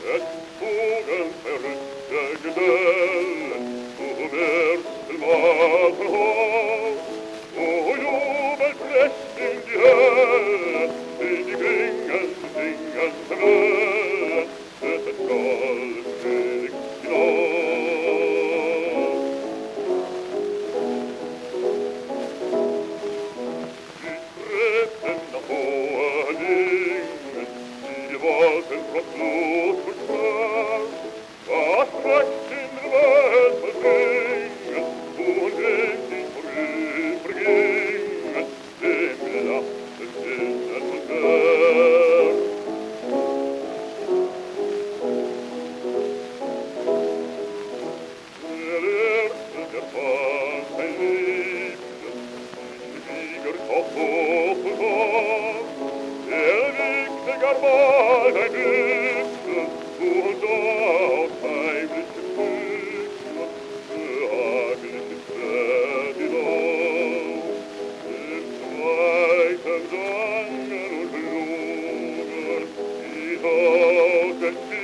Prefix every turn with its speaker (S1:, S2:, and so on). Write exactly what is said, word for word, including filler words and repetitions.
S1: et Vogel verrückte Gesellen, du wirst im Atemhof, o Jubel presst in die Hölle, in die Klingen singen Wellen, es ist Goldkönig hinauf. Die Treppen nach hoher Lingen, die Wolken von Blut und Schmerz, was recht in der Welt verbringen, und dem sie vorübergingen, dem lachten Kindern und Gern. Der Erste, der fand sein Leben, Schwieger auf hoch und hoch, er wiegte gar mal ein Lübchen, und aus heimlichen Stücken behagliche Schwert hinauf. Im Zweiten sangen und flogen die Toten